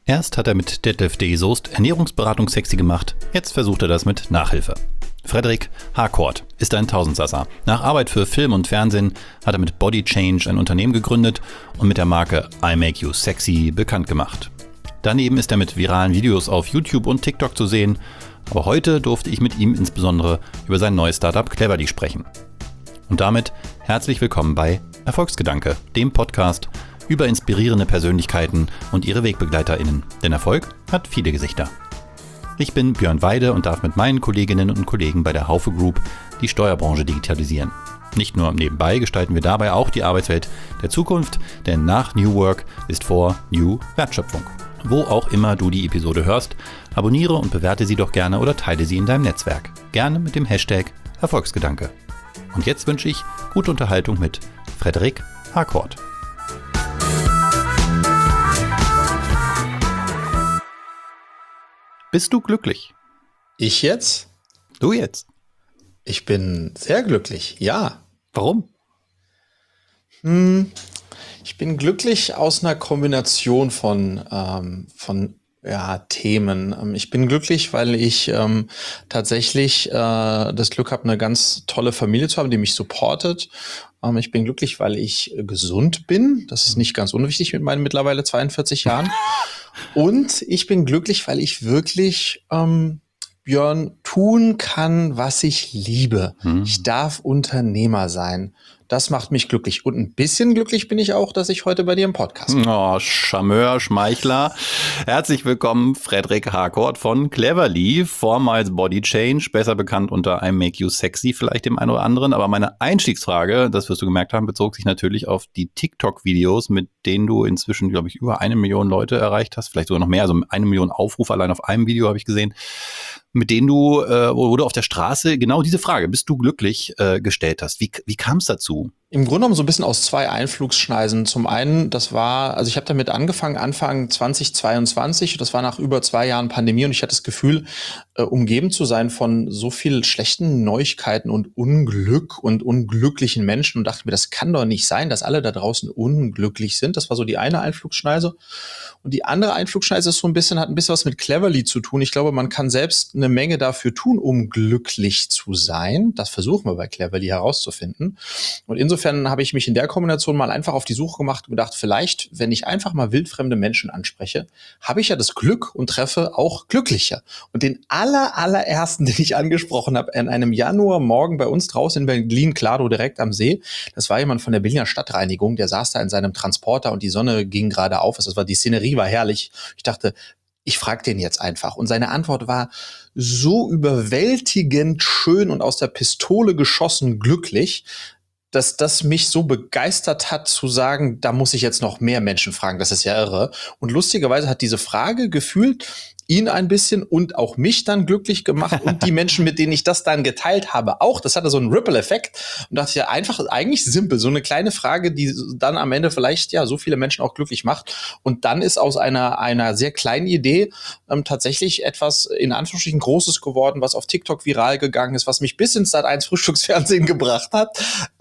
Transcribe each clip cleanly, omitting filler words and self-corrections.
Erst hat er mit Detlef D. Soest Ernährungsberatung sexy gemacht, jetzt versucht er das mit Nachhilfe. Frederik Harcourt ist ein Tausendsasser. Nach Arbeit für Film und Fernsehen hat er mit Body Change ein Unternehmen gegründet und mit der Marke I Make You Sexy bekannt gemacht. Daneben ist er mit viralen Videos auf YouTube und TikTok zu sehen, aber heute durfte ich mit ihm insbesondere über sein neues Startup Cleverly sprechen. Und damit herzlich willkommen bei Erfolgsgedanke, dem Podcast über inspirierende Persönlichkeiten und ihre WegbegleiterInnen. Denn Erfolg hat viele Gesichter. Ich bin Björn Weide und darf mit meinen Kolleginnen und Kollegen bei der Haufe Group die Steuerbranche digitalisieren. Nicht nur nebenbei gestalten wir dabei auch die Arbeitswelt der Zukunft, denn nach New Work ist vor New Wertschöpfung. Wo auch immer du die Episode hörst, abonniere und bewerte sie doch gerne oder teile sie in deinem Netzwerk. Gerne mit dem Hashtag Erfolgsgedanke. Und jetzt wünsche ich gute Unterhaltung mit Frederik Harcourt. Bist du glücklich? Ich jetzt? Du jetzt? Ich bin sehr glücklich, ja. Warum? Ich bin glücklich aus einer Kombination von Themen. Ich bin glücklich, weil ich tatsächlich das Glück habe, eine ganz tolle Familie zu haben, die mich supportet. Ich bin glücklich, weil ich gesund bin. Das ist nicht ganz unwichtig mit meinen mittlerweile 42 Jahren. Und ich bin glücklich, weil ich wirklich, Björn, tun kann, was ich liebe. Ich darf Unternehmer sein. Das macht mich glücklich. Und ein bisschen glücklich bin ich auch, dass ich heute bei dir im Podcast bin. Oh, Charmeur, Schmeichler. Herzlich willkommen, Frederik Harcourt von Cleverly, vormals Body Change, besser bekannt unter I Make You Sexy, vielleicht dem einen oder anderen. Aber meine Einstiegsfrage, das wirst du gemerkt haben, bezog sich natürlich auf die TikTok-Videos, mit denen du inzwischen, glaube ich, über 1 Million Leute erreicht hast. Vielleicht sogar noch mehr, also 1 Million Aufrufe allein auf einem Video habe ich gesehen, mit denen du, wo du auf der Straße genau diese Frage, bist du glücklich, gestellt hast. Wie kam es dazu? Im Grunde genommen so ein bisschen aus 2 Einflugsschneisen. Zum einen, ich habe damit angefangen, Anfang 2022. Das war nach über 2 Jahren Pandemie und ich hatte das Gefühl, umgeben zu sein von so viel schlechten Neuigkeiten und Unglück und unglücklichen Menschen und dachte mir, das kann doch nicht sein, dass alle da draußen unglücklich sind. Das war so die eine Einflugsschneise. Und die andere Einflugsschneise ist hat ein bisschen was mit Cleverly zu tun. Ich glaube, man kann selbst eine Menge dafür tun, um glücklich zu sein. Das versuchen wir bei Cleverly herauszufinden. Und insofern habe ich mich in der Kombination mal einfach auf die Suche gemacht und gedacht, vielleicht, wenn ich einfach mal wildfremde Menschen anspreche, habe ich ja das Glück und treffe auch Glückliche. Und den allerersten, den ich angesprochen habe, in einem Januarmorgen bei uns draußen in Berlin-Klado direkt am See, das war jemand von der Berliner Stadtreinigung, der saß da in seinem Transporter und die Sonne ging gerade auf. Die Szenerie war herrlich. Ich dachte, ich frage den jetzt einfach. Und seine Antwort war so überwältigend schön und aus der Pistole geschossen glücklich, dass das mich so begeistert hat, zu sagen, da muss ich jetzt noch mehr Menschen fragen. Das ist ja irre. Und lustigerweise hat diese Frage gefühlt ihn ein bisschen und auch mich dann glücklich gemacht und die Menschen, mit denen ich das dann geteilt habe, auch. Das hatte so einen Ripple-Effekt und dachte ja einfach, eigentlich simpel, so eine kleine Frage, die dann am Ende vielleicht ja so viele Menschen auch glücklich macht. Und dann ist aus einer sehr kleinen Idee tatsächlich etwas in Anführungsstrichen Großes geworden, was auf TikTok viral gegangen ist, was mich bis ins Sat.1 Frühstücksfernsehen gebracht hat.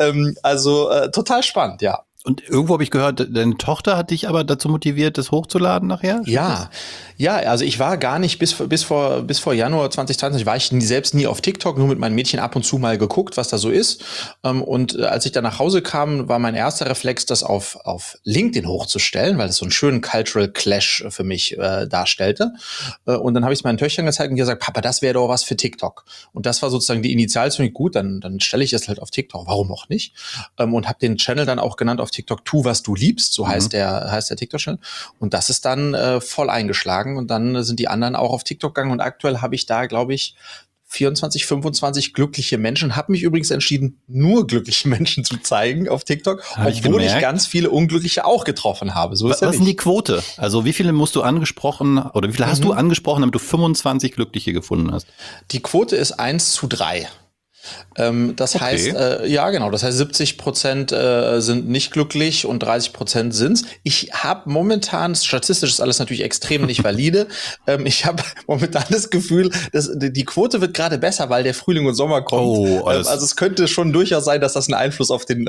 Total spannend, ja. Und irgendwo habe ich gehört, deine Tochter hat dich aber dazu motiviert, das hochzuladen nachher? Ja, also ich war gar nicht bis vor Januar 2020 war ich selbst nie auf TikTok, nur mit meinen Mädchen ab und zu mal geguckt, was da so ist. Und als ich dann nach Hause kam, war mein erster Reflex, das auf LinkedIn hochzustellen, weil das so einen schönen Cultural Clash für mich darstellte. Und dann habe ich es meinen Töchtern gezeigt und die gesagt, Papa, das wäre doch was für TikTok. Und das war sozusagen die Initialzündung. Gut, dann stelle ich es halt auf TikTok. Warum auch nicht? Und habe den Channel dann auch genannt auf TikTok, tu, was du liebst, so heißt der TikTok-Channel. Und das ist dann voll eingeschlagen und dann sind die anderen auch auf TikTok gegangen und aktuell habe ich da, glaube ich, 24, 25 glückliche Menschen. Habe mich übrigens entschieden, nur glückliche Menschen zu zeigen auf TikTok, obwohl ich ganz viele Unglückliche auch getroffen habe. So ist was ist denn die Quote? Also wie viele musst du angesprochen oder wie viele hast du angesprochen, damit du 25 Glückliche gefunden hast? Die Quote ist 1:3. Das Okay. heißt, ja genau, das heißt 70% sind nicht glücklich und 30% sind's. Ich habe momentan, statistisch ist alles natürlich extrem nicht valide, ich habe momentan das Gefühl, dass die Quote wird gerade besser, weil der Frühling und Sommer kommt. Oh, alles Also es könnte schon durchaus sein, dass das einen Einfluss auf den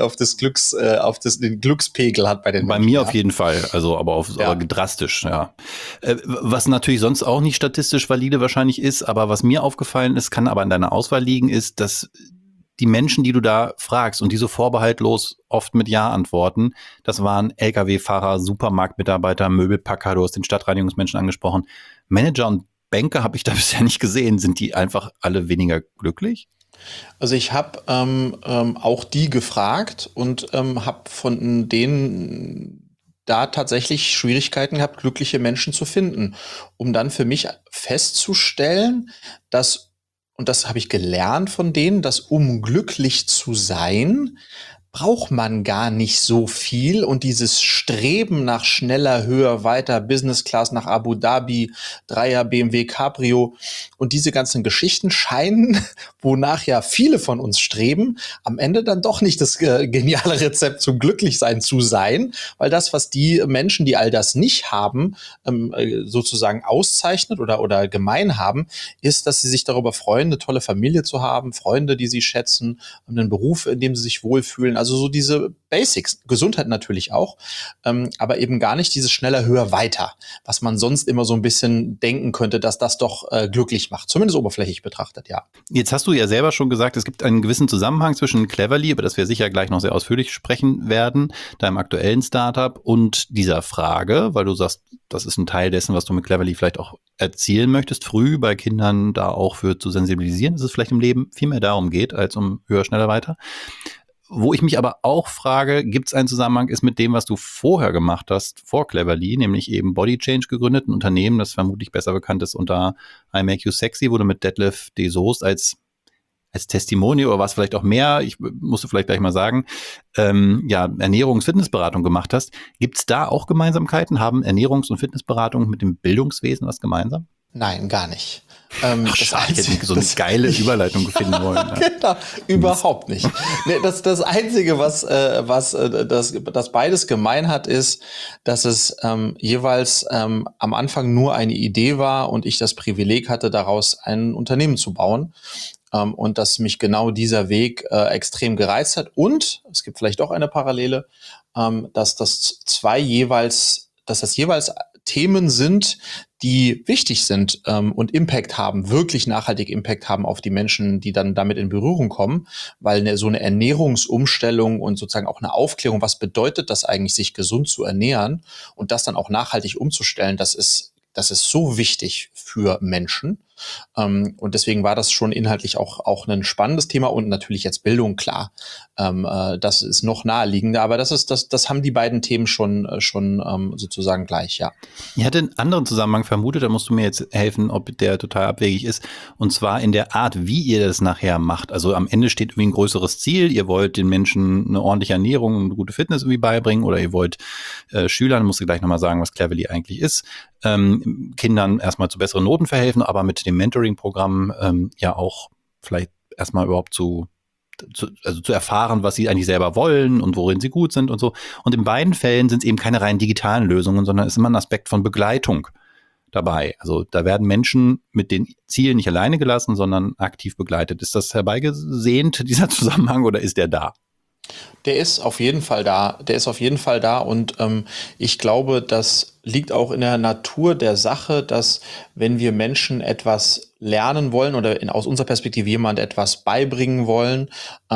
den Glückspegel hat bei den bei Menschen, mir auf ja. jeden Fall, also aber Ja. drastisch, ja. Was natürlich sonst auch nicht statistisch valide wahrscheinlich ist, aber was mir aufgefallen ist, kann aber an deiner Auswahl liegen, ist, dass die Menschen, die du da fragst und die so vorbehaltlos oft mit Ja antworten, das waren Lkw-Fahrer, Supermarktmitarbeiter, Möbelpacker, du hast den Stadtreinigungsmenschen angesprochen. Manager und Banker habe ich da bisher nicht gesehen. Sind die einfach alle weniger glücklich? Also ich habe auch die gefragt und habe von denen da tatsächlich Schwierigkeiten gehabt, glückliche Menschen zu finden, um dann für mich festzustellen, dass, und das habe ich gelernt von denen, dass um glücklich zu sein, braucht man gar nicht so viel und dieses Streben nach schneller, höher, weiter, Business Class nach Abu Dhabi, Dreier BMW Cabrio und diese ganzen Geschichten scheinen, wonach ja viele von uns streben, am Ende dann doch nicht das geniale Rezept zum Glücklichsein zu sein, weil das, was die Menschen, die all das nicht haben, sozusagen auszeichnet oder gemein haben, ist, dass sie sich darüber freuen, eine tolle Familie zu haben, Freunde, die sie schätzen, einen Beruf, in dem sie sich wohlfühlen. Also so diese Basics, Gesundheit natürlich auch, aber eben gar nicht dieses schneller, höher, weiter, was man sonst immer so ein bisschen denken könnte, dass das doch glücklich macht, zumindest oberflächlich betrachtet, ja. Jetzt hast du ja selber schon gesagt, es gibt einen gewissen Zusammenhang zwischen Cleverly, über das wir sicher gleich noch sehr ausführlich sprechen werden, deinem aktuellen Startup und dieser Frage, weil du sagst, das ist ein Teil dessen, was du mit Cleverly vielleicht auch erzielen möchtest, früh bei Kindern da auch für zu sensibilisieren, dass es vielleicht im Leben viel mehr darum geht, als um höher, schneller, weiter. Wo ich mich aber auch frage, gibt es einen Zusammenhang, ist mit dem, was du vorher gemacht hast, vor Cleverly, nämlich eben Body Change gegründet, ein Unternehmen, das vermutlich besser bekannt ist unter I Make You Sexy, wo du mit Detlef de Soest als Testimonial oder was vielleicht auch mehr, ich musste vielleicht gleich mal sagen, ja, Ernährungs-, Fitnessberatung gemacht hast. Gibt es da auch Gemeinsamkeiten? Haben Ernährungs- und Fitnessberatung mit dem Bildungswesen was gemeinsam? Nein, gar nicht. Ach, schade, ich hätte so eine geile Überleitung finden wollen. Ja. Genau, überhaupt nicht. Nee, das Einzige, was das beides gemein hat, ist, dass es jeweils am Anfang nur eine Idee war und ich das Privileg hatte, daraus ein Unternehmen zu bauen. Und dass mich genau dieser Weg extrem gereizt hat. Und es gibt vielleicht auch eine Parallele, dass dass das jeweils Themen sind, die wichtig sind und Impact haben, wirklich nachhaltig Impact haben auf die Menschen, die dann damit in Berührung kommen, weil so eine Ernährungsumstellung und sozusagen auch eine Aufklärung, was bedeutet das eigentlich, sich gesund zu ernähren und das dann auch nachhaltig umzustellen, das ist so wichtig für Menschen. Und deswegen war das schon inhaltlich auch ein spannendes Thema und natürlich jetzt Bildung, klar. Das ist noch naheliegender, aber das haben die beiden Themen schon sozusagen gleich, ja. Ich hatte einen anderen Zusammenhang vermutet, da musst du mir jetzt helfen, ob der total abwegig ist. Und zwar in der Art, wie ihr das nachher macht. Also am Ende steht irgendwie ein größeres Ziel. Ihr wollt den Menschen eine ordentliche Ernährung und eine gute Fitness irgendwie beibringen oder ihr wollt Schülern, musst du gleich nochmal sagen, was Cleverly eigentlich ist, Kindern erstmal zu besseren Noten verhelfen, aber mit dem Mentoring-Programm ja auch vielleicht erstmal überhaupt zu erfahren, was sie eigentlich selber wollen und worin sie gut sind und so. Und in beiden Fällen sind es eben keine rein digitalen Lösungen, sondern es ist immer ein Aspekt von Begleitung dabei. Also da werden Menschen mit den Zielen nicht alleine gelassen, sondern aktiv begleitet. Ist das herbeigesehnt, dieser Zusammenhang, oder ist der da? Der ist auf jeden Fall da. Der ist auf jeden Fall da. Und ich glaube, das liegt auch in der Natur der Sache, dass wenn wir Menschen etwas lernen wollen oder aus unserer Perspektive jemand etwas beibringen wollen,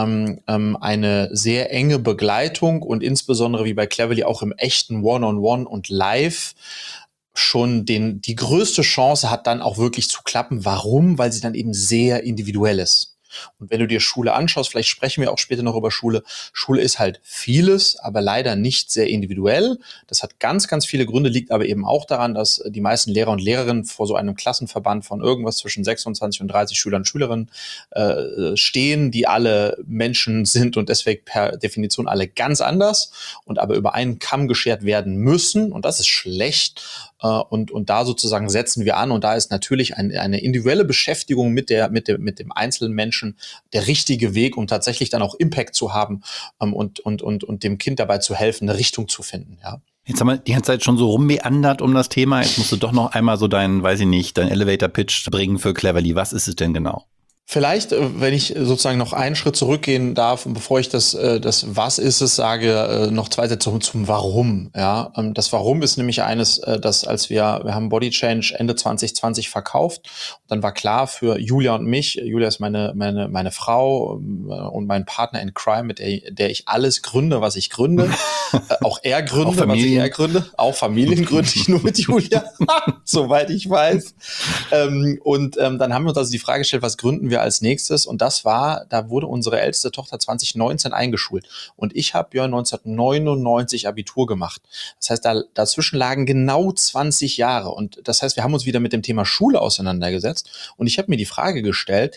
eine sehr enge Begleitung und insbesondere wie bei Cleverly auch im echten One-on-One und Live schon die größte Chance hat, dann auch wirklich zu klappen. Warum? Weil sie dann eben sehr individuell ist. Und wenn du dir Schule anschaust, vielleicht sprechen wir auch später noch über Schule. Schule ist halt vieles, aber leider nicht sehr individuell. Das hat ganz, ganz viele Gründe, liegt aber eben auch daran, dass die meisten Lehrer und Lehrerinnen vor so einem Klassenverband von irgendwas zwischen 26 und 30 Schülern und Schülerinnen stehen, die alle Menschen sind und deswegen per Definition alle ganz anders und aber über einen Kamm geschert werden müssen. Und das ist schlecht. Und da sozusagen setzen wir an. Und da ist natürlich eine individuelle Beschäftigung mit dem einzelnen Menschen Menschen der richtige Weg, um tatsächlich dann auch Impact zu haben und dem Kind dabei zu helfen, eine Richtung zu finden, ja. Jetzt haben wir die ganze Zeit schon so rummeandert um das Thema. Jetzt musst du doch noch einmal so dein Elevator-Pitch bringen für Cleverly. Was ist es denn genau? Vielleicht, wenn ich sozusagen noch einen Schritt zurückgehen darf und bevor ich das Was ist es sage, noch zwei Sätze zum Warum. Ja, das Warum ist nämlich eines, dass als wir haben Body Change Ende 2020 verkauft, und dann war klar für Julia und mich, Julia ist meine Frau und mein Partner in Crime, mit der ich alles gründe, was ich gründe, auch er gründe, was ich er gründe, auch Familien gründe ich nur mit Julia, soweit ich weiß. Dann haben wir uns also die Frage gestellt, was gründen wir als nächstes? Und da wurde unsere älteste Tochter 2019 eingeschult. Und ich habe ja 1999 Abitur gemacht. Das heißt, dazwischen lagen genau 20 Jahre. Und das heißt, wir haben uns wieder mit dem Thema Schule auseinandergesetzt. Und ich habe mir die Frage gestellt,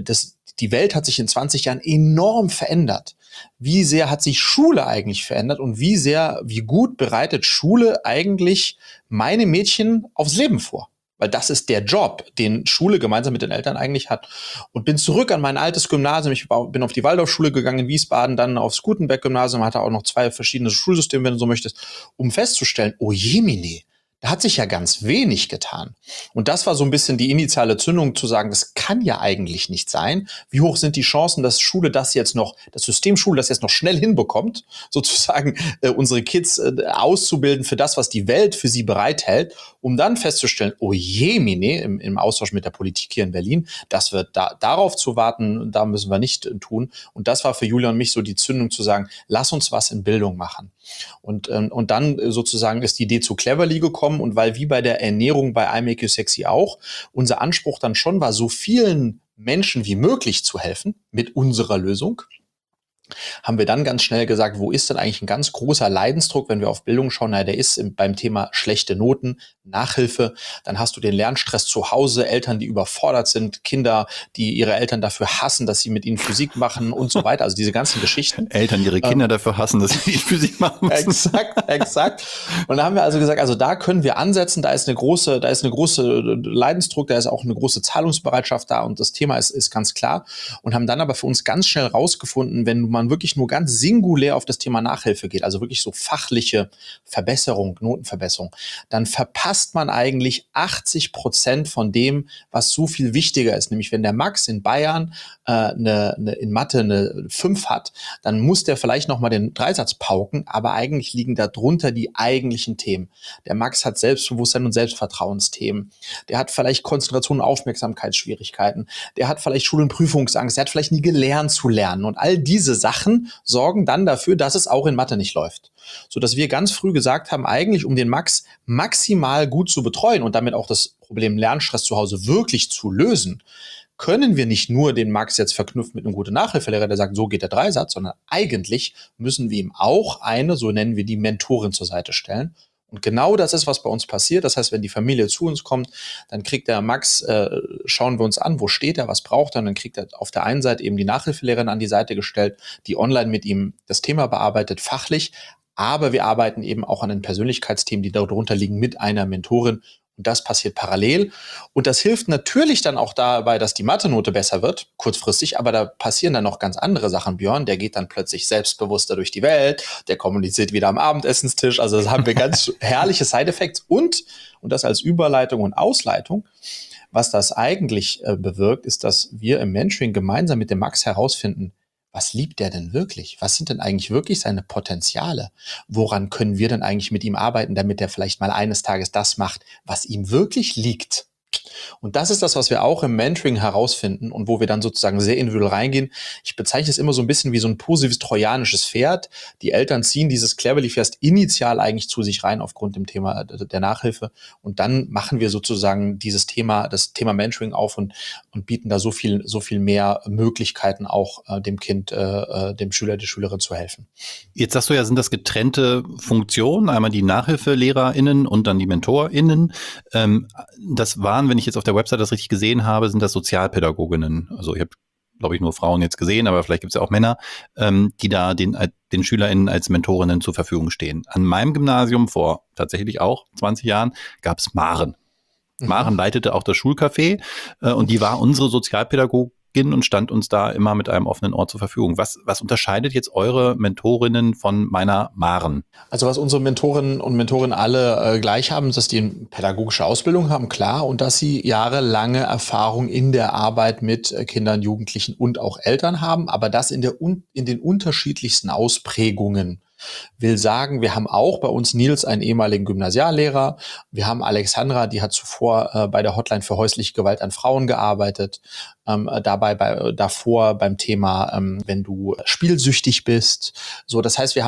die Welt hat sich in 20 Jahren enorm verändert. Wie sehr hat sich Schule eigentlich verändert und wie gut bereitet Schule eigentlich meine Mädchen aufs Leben vor? Weil das ist der Job, den Schule gemeinsam mit den Eltern eigentlich hat. Und bin zurück an mein altes Gymnasium. Ich bin auf die Waldorfschule gegangen in Wiesbaden, dann aufs Gutenberg-Gymnasium, hatte auch noch 2 verschiedene Schulsysteme, wenn du so möchtest, um festzustellen, oh jemine, da hat sich ja ganz wenig getan. Und das war so ein bisschen die initiale Zündung, zu sagen, das kann ja eigentlich nicht sein. Wie hoch sind die Chancen, dass das System Schule das jetzt noch schnell hinbekommt, sozusagen unsere Kids auszubilden für das, was die Welt für sie bereithält, um dann festzustellen, oh jemine, im Austausch mit der Politik hier in Berlin, das wird darauf zu warten, da müssen wir nicht tun. Und das war für Julia und mich so die Zündung zu sagen, lass uns was in Bildung machen. Und dann sozusagen ist die Idee zu Cleverly gekommen, und weil wie bei der Ernährung bei I Make You Sexy auch, unser Anspruch dann schon war, so vielen Menschen wie möglich zu helfen mit unserer Lösung, haben wir dann ganz schnell gesagt, wo ist denn eigentlich ein ganz großer Leidensdruck, wenn wir auf Bildung schauen? Der ist beim Thema schlechte Noten, Nachhilfe. Dann hast du den Lernstress zu Hause, Eltern, die überfordert sind, Kinder, die ihre Eltern dafür hassen, dass sie mit ihnen Physik machen und so weiter. Also diese ganzen Geschichten. Eltern ihre Kinder dafür hassen, dass sie Physik machen müssen. Exakt. Und da haben wir also gesagt, also da können wir ansetzen, da ist eine große Leidensdruck, da ist auch eine große Zahlungsbereitschaft da, und das Thema ist ganz klar, und haben dann aber für uns ganz schnell rausgefunden, wenn man wirklich nur ganz singulär auf das Thema Nachhilfe geht, also wirklich so fachliche Verbesserung, Notenverbesserung, dann verpasst man eigentlich 80% von dem, was so viel wichtiger ist. Nämlich wenn der Max in Bayern in Mathe eine 5 hat, dann muss der vielleicht nochmal den Dreisatz pauken, aber eigentlich liegen darunter die eigentlichen Themen. Der Max hat Selbstbewusstsein und Selbstvertrauensthemen. Der hat vielleicht Konzentration und Aufmerksamkeitsschwierigkeiten. Der hat vielleicht Schul- und Prüfungsangst. Der hat vielleicht nie gelernt zu lernen. Und all diese Sachen sorgen dann dafür, dass es auch in Mathe nicht läuft. Sodass wir ganz früh gesagt haben, eigentlich um den Max maximal gut zu betreuen und damit auch das Problem Lernstress zu Hause wirklich zu lösen, können wir nicht nur den Max jetzt verknüpfen mit einem guten Nachhilfelehrer, der sagt, so geht der Dreisatz, sondern eigentlich müssen wir ihm auch eine, so nennen wir die, Mentorin zur Seite stellen. Und genau das ist, was bei uns passiert. Das heißt, wenn die Familie zu uns kommt, dann kriegt der Max, schauen wir uns an, wo steht er, was braucht er, und dann kriegt er auf der einen Seite eben die Nachhilfelehrerin an die Seite gestellt, die online mit ihm das Thema bearbeitet, fachlich, aber wir arbeiten eben auch an den Persönlichkeitsthemen, die darunter liegen, mit einer Mentorin. Und das passiert parallel. Und das hilft natürlich dann auch dabei, dass die Mathe-Note besser wird, kurzfristig. Aber da passieren dann noch ganz andere Sachen. Björn, der geht dann plötzlich selbstbewusster durch die Welt. Der kommuniziert wieder am Abendessenstisch. Also das haben wir ganz herrliche Side-Effects. Und das als Überleitung und Ausleitung. Was das eigentlich bewirkt, ist, dass wir im Mentoring gemeinsam mit dem Max herausfinden, was liebt der denn wirklich? Was sind denn eigentlich wirklich seine Potenziale? Woran können wir denn eigentlich mit ihm arbeiten, damit er vielleicht mal eines Tages das macht, was ihm wirklich liegt? Und das ist das, was wir auch im Mentoring herausfinden und wo wir dann sozusagen sehr individuell reingehen. Ich bezeichne es immer so ein bisschen wie so ein positives trojanisches Pferd. Die Eltern ziehen dieses Cleverly First initial eigentlich zu sich rein aufgrund dem Thema der Nachhilfe. Und dann machen wir sozusagen das Thema Mentoring auf und bieten da so viel mehr Möglichkeiten auch dem Kind, dem Schüler, der Schülerin zu helfen. Jetzt sagst du ja, sind das getrennte Funktionen, einmal die NachhilfelehrerInnen und dann die MentorInnen. Das waren, wenn ich jetzt auf der Website das richtig gesehen habe, sind das Sozialpädagoginnen. Also ich habe, glaube ich, nur Frauen jetzt gesehen, aber vielleicht gibt es ja auch Männer, die da den SchülerInnen als Mentorinnen zur Verfügung stehen. An meinem Gymnasium vor tatsächlich auch 20 Jahren gab es Maren. Maren leitete auch das Schulcafé und die war unsere Sozialpädagogin Beginn und stand uns da immer mit einem offenen Ohr zur Verfügung. Was unterscheidet jetzt eure Mentorinnen von meiner Maren? Also was unsere Mentorinnen und Mentoren alle gleich haben, ist, dass die eine pädagogische Ausbildung haben, klar, und dass sie jahrelange Erfahrung in der Arbeit mit Kindern, Jugendlichen und auch Eltern haben, aber das in den unterschiedlichsten Ausprägungen. Will sagen, wir haben auch bei uns Nils, einen ehemaligen Gymnasiallehrer. Wir haben Alexandra, die hat zuvor bei der Hotline für häusliche Gewalt an Frauen gearbeitet. Davor beim Thema, wenn du spielsüchtig bist. So, das heißt, wir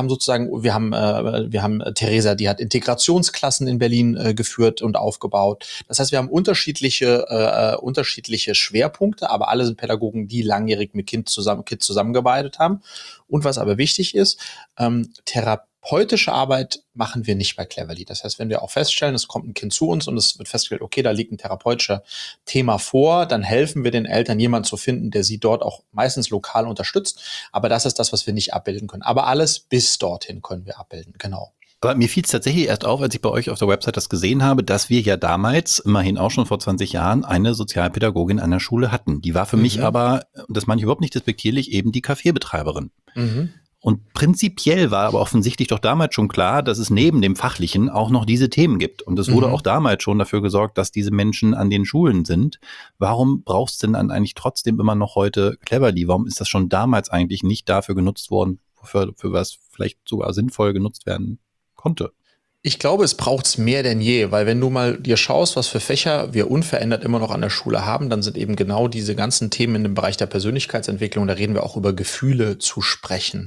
haben Theresa, die hat Integrationsklassen in Berlin geführt und aufgebaut. Das heißt, wir haben unterschiedliche Schwerpunkte, aber alle sind Pädagogen, die langjährig mit Kids zusammengearbeitet haben. Und was aber wichtig ist, therapeutische Arbeit machen wir nicht bei Cleverly. Das heißt, wenn wir auch feststellen, es kommt ein Kind zu uns und es wird festgestellt, okay, da liegt ein therapeutisches Thema vor, dann helfen wir den Eltern, jemanden zu finden, der sie dort auch meistens lokal unterstützt. Aber das ist das, was wir nicht abbilden können. Aber alles bis dorthin können wir abbilden, genau. Aber mir fiel es tatsächlich erst auf, als ich bei euch auf der Website das gesehen habe, dass wir ja damals, immerhin auch schon vor 20 Jahren, eine Sozialpädagogin an der Schule hatten. Die war für mich aber, und das meine ich überhaupt nicht despektierlich, eben die Kaffeebetreiberin. Und prinzipiell war aber offensichtlich doch damals schon klar, dass es neben dem Fachlichen auch noch diese Themen gibt. Und es wurde auch damals schon dafür gesorgt, dass diese Menschen an den Schulen sind. Warum brauchst du denn dann eigentlich trotzdem immer noch heute Cleverly? Warum ist das schon damals eigentlich nicht dafür genutzt worden, für was vielleicht sogar sinnvoll genutzt werden konnte? Ich glaube, es braucht's mehr denn je, weil wenn du mal dir schaust, was für Fächer wir unverändert immer noch an der Schule haben, dann sind eben genau diese ganzen Themen in dem Bereich der Persönlichkeitsentwicklung, da reden wir auch über Gefühle zu sprechen,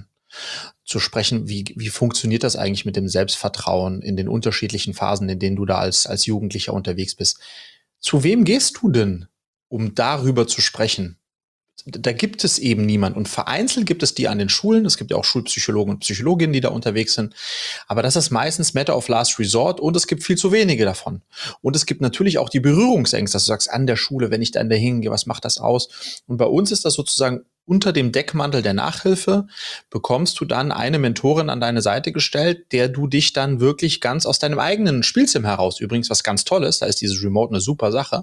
wie funktioniert das eigentlich mit dem Selbstvertrauen in den unterschiedlichen Phasen, in denen du da als Jugendlicher unterwegs bist. Zu wem gehst du denn, um darüber zu sprechen? Da gibt es eben niemand. Und vereinzelt gibt es die an den Schulen. Es gibt ja auch Schulpsychologen und Psychologinnen, die da unterwegs sind. Aber das ist meistens Matter of Last Resort und es gibt viel zu wenige davon. Und es gibt natürlich auch die Berührungsängste, dass du sagst, an der Schule, wenn ich dann da hingehe, was macht das aus? Und bei uns ist das sozusagen unter dem Deckmantel der Nachhilfe bekommst du dann eine Mentorin an deine Seite gestellt, der du dich dann wirklich ganz aus deinem eigenen Spielzimmer heraus, übrigens was ganz Tolles, da ist dieses Remote eine super Sache,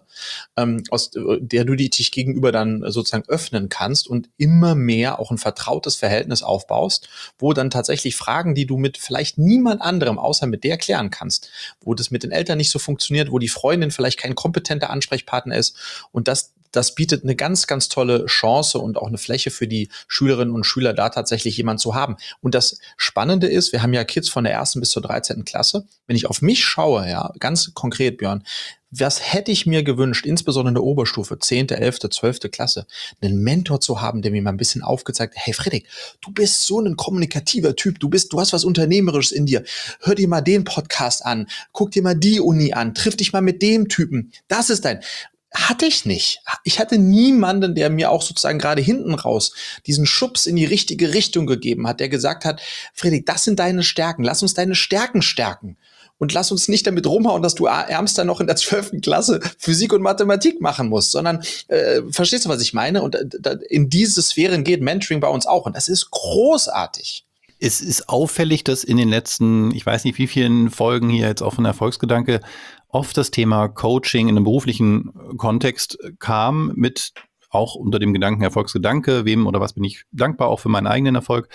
aus der du dich gegenüber dann sozusagen öffnen kannst und immer mehr auch ein vertrautes Verhältnis aufbaust, wo dann tatsächlich Fragen, die du mit vielleicht niemand anderem außer mit der klären kannst, wo das mit den Eltern nicht so funktioniert, wo die Freundin vielleicht kein kompetenter Ansprechpartner ist und das bietet eine ganz, ganz tolle Chance und auch eine Fläche für die Schülerinnen und Schüler, da tatsächlich jemanden zu haben. Und das Spannende ist, wir haben ja Kids von der 1. bis zur 13. Klasse. Wenn ich auf mich schaue, ja, ganz konkret, Björn, was hätte ich mir gewünscht, insbesondere in der Oberstufe, 10., 11., 12. Klasse, einen Mentor zu haben, der mir mal ein bisschen aufgezeigt hat, hey Fredrik, du bist so ein kommunikativer Typ, du hast was Unternehmerisches in dir, hör dir mal den Podcast an, guck dir mal die Uni an, triff dich mal mit dem Typen, das ist hatte ich nicht. Ich hatte niemanden, der mir auch sozusagen gerade hinten raus diesen Schubs in die richtige Richtung gegeben hat, der gesagt hat, Fredrik, das sind deine Stärken, lass uns deine Stärken stärken. Und lass uns nicht damit rumhauen, dass du ärmster noch in der 12. Klasse Physik und Mathematik machen musst, sondern verstehst du, was ich meine? Und in diese Sphären geht Mentoring bei uns auch. Und das ist großartig. Es ist auffällig, dass in den letzten, ich weiß nicht wie vielen Folgen hier jetzt auch von Erfolgsgedanke, oft das Thema Coaching in einem beruflichen Kontext kam, mit auch unter dem Gedanken Erfolgsgedanke, wem oder was bin ich dankbar auch für meinen eigenen Erfolg,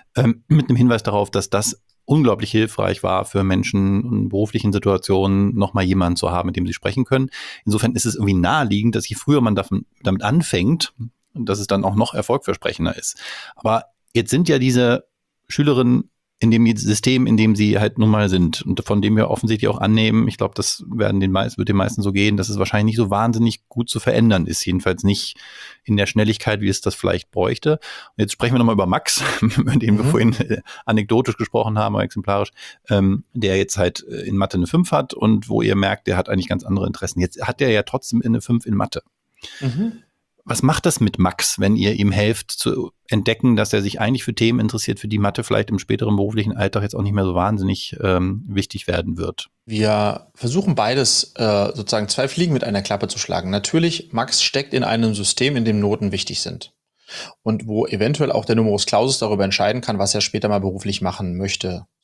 mit einem Hinweis darauf, dass das unglaublich hilfreich war für Menschen in beruflichen Situationen, nochmal jemanden zu haben, mit dem sie sprechen können. Insofern ist es irgendwie naheliegend, dass je früher man damit anfängt, dass es dann auch noch erfolgversprechender ist. Aber jetzt sind ja diese Schülerinnen in dem System, in dem sie halt nun mal sind und von dem wir offensichtlich auch annehmen, ich glaube, das wird den meisten so gehen, dass es wahrscheinlich nicht so wahnsinnig gut zu verändern ist, jedenfalls nicht in der Schnelligkeit, wie es das vielleicht bräuchte. Und jetzt sprechen wir nochmal über Max, über den wir vorhin anekdotisch gesprochen haben, oder exemplarisch, der jetzt halt in Mathe eine 5 hat und wo ihr merkt, der hat eigentlich ganz andere Interessen. Jetzt hat der ja trotzdem eine 5 in Mathe. Was macht das mit Max, wenn ihr ihm helft zu entdecken, dass er sich eigentlich für Themen interessiert, für die Mathe vielleicht im späteren beruflichen Alltag jetzt auch nicht mehr so wahnsinnig wichtig werden wird? Wir versuchen beides, sozusagen 2 Fliegen mit einer Klappe zu schlagen. Natürlich, Max steckt in einem System, in dem Noten wichtig sind. Und wo eventuell auch der Numerus Clausus darüber entscheiden kann, was er später mal beruflich machen möchte.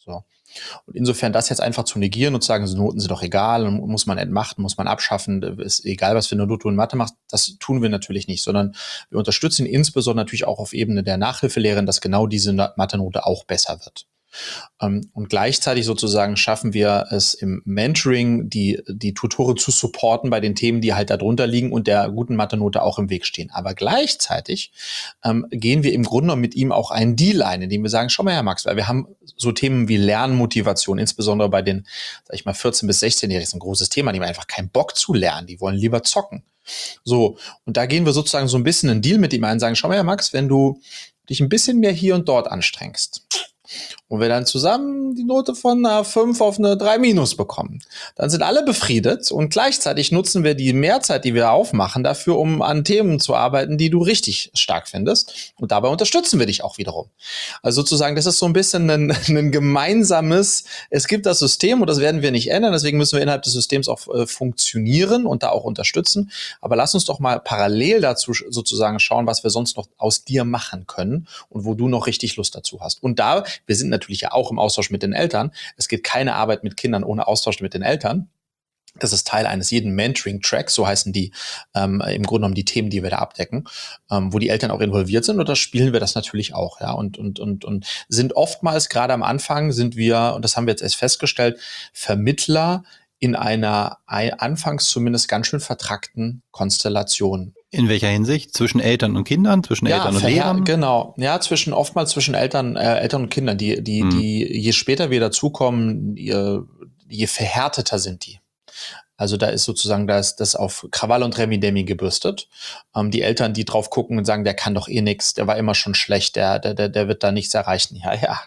So. Und insofern das jetzt einfach zu negieren und zu sagen, so Noten sind doch egal, muss man entmachten, muss man abschaffen, ist egal, was für eine Note du in Mathe machst, das tun wir natürlich nicht, sondern wir unterstützen insbesondere natürlich auch auf Ebene der Nachhilfelehrerin, dass genau diese Mathe-Note auch besser wird. Und gleichzeitig sozusagen schaffen wir es im Mentoring, die Tutoren zu supporten bei den Themen, die halt da drunter liegen und der guten Mathe-Note auch im Weg stehen. Aber gleichzeitig gehen wir im Grunde genommen mit ihm auch einen Deal ein, indem wir sagen, schau mal her, Max, weil wir haben so Themen wie Lernmotivation, insbesondere bei den, sag ich mal, 14- bis 16-Jährigen, ist ein großes Thema, die haben einfach keinen Bock zu lernen, die wollen lieber zocken. So, und da gehen wir sozusagen so ein bisschen einen Deal mit ihm ein, sagen, schau mal her, Max, wenn du dich ein bisschen mehr hier und dort anstrengst, und wir dann zusammen die Note von einer 5 auf eine 3 minus bekommen, dann sind alle befriedet und gleichzeitig nutzen wir die Mehrzeit, die wir aufmachen, dafür, um an Themen zu arbeiten, die du richtig stark findest. Und dabei unterstützen wir dich auch wiederum. Also sozusagen, das ist so ein bisschen ein gemeinsames, es gibt das System und das werden wir nicht ändern, deswegen müssen wir innerhalb des Systems auch funktionieren und da auch unterstützen. Aber lass uns doch mal parallel dazu sozusagen schauen, was wir sonst noch aus dir machen können und wo du noch richtig Lust dazu hast. Und da, wir sind natürlich ja auch im Austausch mit den Eltern. Es geht keine Arbeit mit Kindern ohne Austausch mit den Eltern. Das ist Teil eines jeden Mentoring-Tracks, so heißen die im Grunde genommen die Themen, die wir da abdecken, wo die Eltern auch involviert sind, und da spielen wir das natürlich auch, ja, und sind oftmals, gerade am Anfang, sind wir, und das haben wir jetzt erst festgestellt, Vermittler in einer anfangs zumindest ganz schön vertrackten Konstellation. In welcher Hinsicht? Zwischen Eltern und Kindern, zwischen Eltern und Lehrern? Genau. Ja, oftmals zwischen Eltern und Kindern. Je später wir dazukommen, je verhärteter sind die. Also da ist sozusagen das auf Krawall und Remi-Demi gebürstet. Die Eltern, die drauf gucken und sagen, der kann doch eh nix, der war immer schon schlecht, der wird da nichts erreichen. Ja.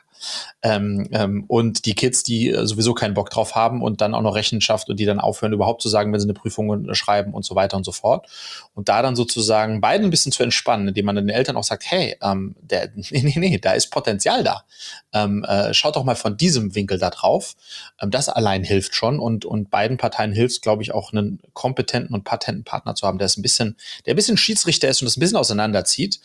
Und die Kids, die sowieso keinen Bock drauf haben und dann auch noch Rechenschaft und die dann aufhören, überhaupt zu sagen, wenn sie eine Prüfung schreiben und so weiter und so fort. Und da dann sozusagen beiden ein bisschen zu entspannen, indem man den Eltern auch sagt, hey, nee, da ist Potenzial da. Schaut doch mal von diesem Winkel da drauf. Das allein hilft schon und beiden Parteien hilft, glaube ich, auch einen kompetenten und patenten Partner zu haben, der ein bisschen Schiedsrichter ist und das ein bisschen auseinanderzieht,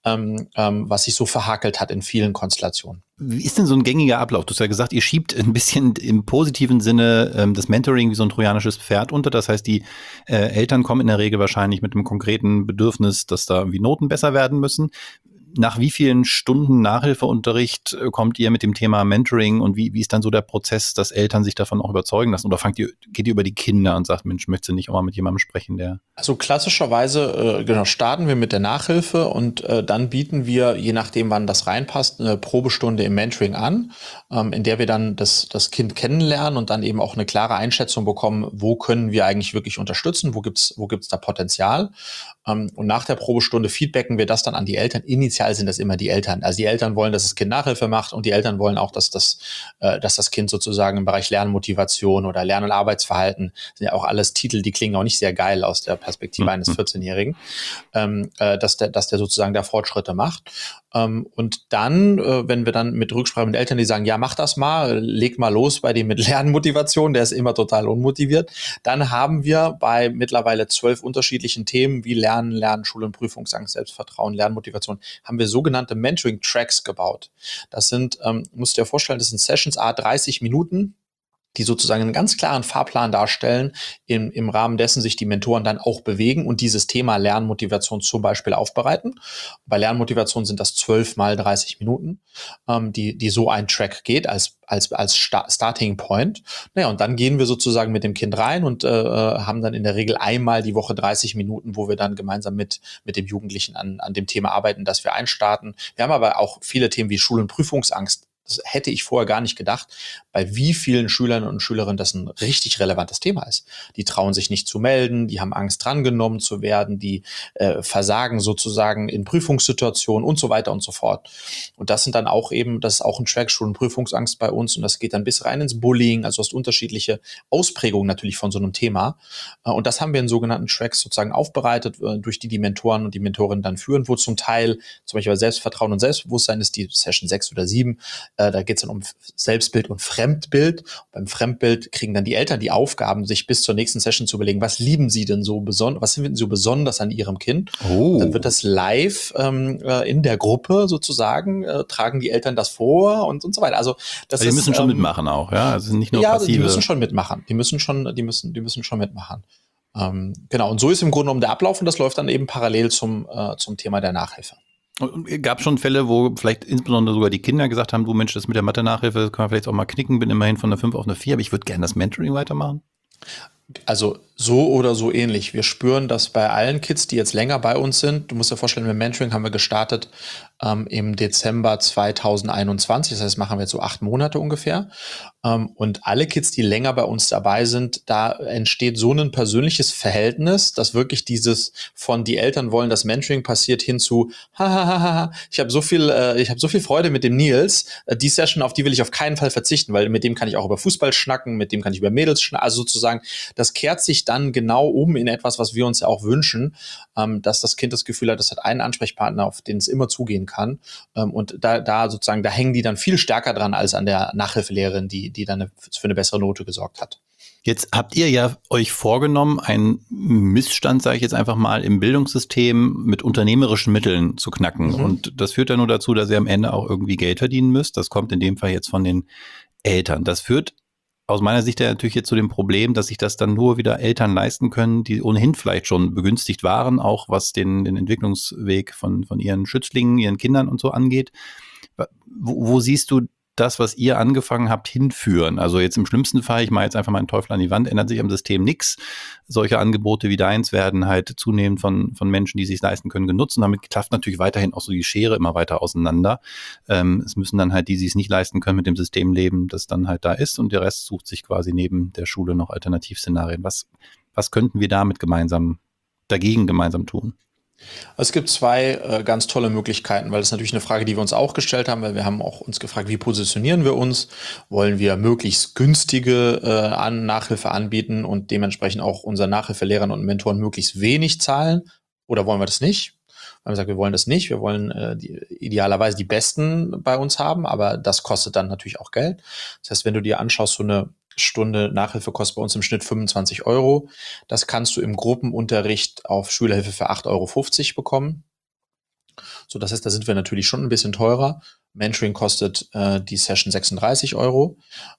was sich so verhakelt hat in vielen Konstellationen. Wie ist denn so ein gängiger Ablauf? Du hast ja gesagt, ihr schiebt ein bisschen im positiven Sinne das Mentoring wie so ein trojanisches Pferd unter. Das heißt, die Eltern kommen in der Regel wahrscheinlich mit einem konkreten Bedürfnis, dass da irgendwie Noten besser werden müssen. Nach wie vielen Stunden Nachhilfeunterricht kommt ihr mit dem Thema Mentoring und wie ist dann so der Prozess, dass Eltern sich davon auch überzeugen lassen? Oder geht ihr über die Kinder und sagt, Mensch, möchtest du nicht auch mal mit jemandem sprechen, der... Also klassischerweise starten wir mit der Nachhilfe und dann bieten wir, je nachdem wann das reinpasst, eine Probestunde im Mentoring an, in der wir dann das Kind kennenlernen und dann eben auch eine klare Einschätzung bekommen, wo können wir eigentlich wirklich unterstützen, wo gibt's da Potenzial. Und nach der Probestunde feedbacken wir das dann an die Eltern. Initial sind das immer die Eltern. Also die Eltern wollen, dass das Kind Nachhilfe macht und die Eltern wollen auch, dass das Kind sozusagen im Bereich Lernmotivation oder Lern- und Arbeitsverhalten, sind ja auch alles Titel, die klingen auch nicht sehr geil aus der Perspektive eines 14-Jährigen, dass der sozusagen da Fortschritte macht. Und dann, wenn wir dann mit Rücksprache mit Eltern, die sagen, ja, mach das mal, leg mal los bei dem mit Lernmotivation, der ist immer total unmotiviert, dann haben wir bei mittlerweile 12 unterschiedlichen Themen wie Lernen, Schule- und Prüfungsangst, Selbstvertrauen, Lernmotivation, haben wir sogenannte Mentoring-Tracks gebaut. Das sind, musst du dir vorstellen, das sind Sessions, 30 Minuten, die sozusagen einen ganz klaren Fahrplan darstellen, im Rahmen dessen sich die Mentoren dann auch bewegen und dieses Thema Lernmotivation zum Beispiel aufbereiten. Bei Lernmotivation sind das 12 mal 30 Minuten, die so ein Track geht als Starting Point. Naja, und dann gehen wir sozusagen mit dem Kind rein und haben dann in der Regel einmal die Woche 30 Minuten, wo wir dann gemeinsam mit dem Jugendlichen an dem Thema arbeiten, das wir einstarten. Wir haben aber auch viele Themen wie Schul- und Prüfungsangst. Das hätte ich vorher gar nicht gedacht, bei wie vielen Schülern und Schülerinnen das ein richtig relevantes Thema ist. Die trauen sich nicht zu melden, die haben Angst, drangenommen zu werden, die versagen sozusagen in Prüfungssituationen und so weiter und so fort. Und das sind dann auch eben, das ist auch ein Track, Schul- und Prüfungsangst bei uns und das geht dann bis rein ins Bullying, also hast unterschiedliche Ausprägungen natürlich von so einem Thema. Und das haben wir in sogenannten Tracks sozusagen aufbereitet, durch die Mentoren und die Mentorinnen dann führen, wo zum Teil, zum Beispiel bei Selbstvertrauen und Selbstbewusstsein ist die Session 6 oder 7, Da geht es dann um Selbstbild und Fremdbild. Beim Fremdbild kriegen dann die Eltern die Aufgaben, sich bis zur nächsten Session zu überlegen, was lieben sie denn so besonders, was finden sie so besonders an ihrem Kind. Oh. Und dann wird das live in der Gruppe sozusagen, tragen die Eltern das vor und so weiter. Also das die müssen schon mitmachen auch, ja? Also nicht nur passive. Die müssen schon mitmachen. Die müssen schon mitmachen. Genau, und so ist im Grunde genommen der Ablauf und das läuft dann eben parallel zum Thema der Nachhilfe. Und gab es schon Fälle, wo vielleicht insbesondere sogar die Kinder gesagt haben, du Mensch, das mit der Mathe-Nachhilfe kann man vielleicht auch mal knicken, bin immerhin von einer 5 auf eine 4, aber ich würde gerne das Mentoring weitermachen? Also so oder so ähnlich. Wir spüren das bei allen Kids, die jetzt länger bei uns sind. Du musst dir vorstellen, mit Mentoring haben wir gestartet im Dezember 2021. Das heißt, machen wir jetzt so 8 Monate ungefähr. Und alle Kids, die länger bei uns dabei sind, da entsteht so ein persönliches Verhältnis, dass wirklich dieses von die Eltern wollen, dass Mentoring passiert, hin zu ich habe so viel Freude mit dem Nils. Die Session, auf die will ich auf keinen Fall verzichten, weil mit dem kann ich auch über Fußball schnacken, mit dem kann ich über Mädels schnacken. Also sozusagen, das kehrt sich dann genau um in etwas, was wir uns ja auch wünschen, dass das Kind das Gefühl hat, es hat einen Ansprechpartner, auf den es immer zugehen kann. Und da sozusagen, da hängen die dann viel stärker dran als an der Nachhilfelehrerin, die dann für eine bessere Note gesorgt hat. Jetzt habt ihr ja euch vorgenommen, einen Missstand, sage ich jetzt einfach mal, im Bildungssystem mit unternehmerischen Mitteln zu knacken. Mhm. Und das führt dann nur dazu, dass ihr am Ende auch irgendwie Geld verdienen müsst. Das kommt in dem Fall jetzt von den Eltern. Das führt aus meiner Sicht ja natürlich jetzt zu dem Problem, dass sich das dann nur wieder Eltern leisten können, die ohnehin vielleicht schon begünstigt waren, auch was den Entwicklungsweg von ihren Schützlingen, ihren Kindern und so angeht. Wo siehst du das, was ihr angefangen habt, hinführen? Also jetzt im schlimmsten Fall, ich mache jetzt einfach mal einen Teufel an die Wand, ändert sich am System nichts. Solche Angebote wie deins werden halt zunehmend von Menschen, die es sich leisten können, genutzt. Und damit klafft natürlich weiterhin auch so die Schere immer weiter auseinander. Es müssen dann halt die, die es nicht leisten können, mit dem System leben, das dann halt da ist. Und der Rest sucht sich quasi neben der Schule noch Alternativszenarien. Was könnten wir damit dagegen gemeinsam tun? Es gibt 2 ganz tolle Möglichkeiten, weil das ist natürlich eine Frage, die wir uns auch gestellt haben, weil wir haben auch uns gefragt, wie positionieren wir uns? Wollen wir möglichst günstige Nachhilfe anbieten und dementsprechend auch unseren Nachhilfelehrern und Mentoren möglichst wenig zahlen? Oder wollen wir das nicht? Wir haben gesagt, wir wollen das nicht. Wir wollen idealerweise die Besten bei uns haben, aber das kostet dann natürlich auch Geld. Das heißt, wenn du dir anschaust, so eine Stunde Nachhilfe kostet bei uns im Schnitt 25 €. Das kannst du im Gruppenunterricht auf Schülerhilfe für 8,50 € bekommen. So, das heißt, da sind wir natürlich schon ein bisschen teurer. Mentoring kostet die Session 36 €.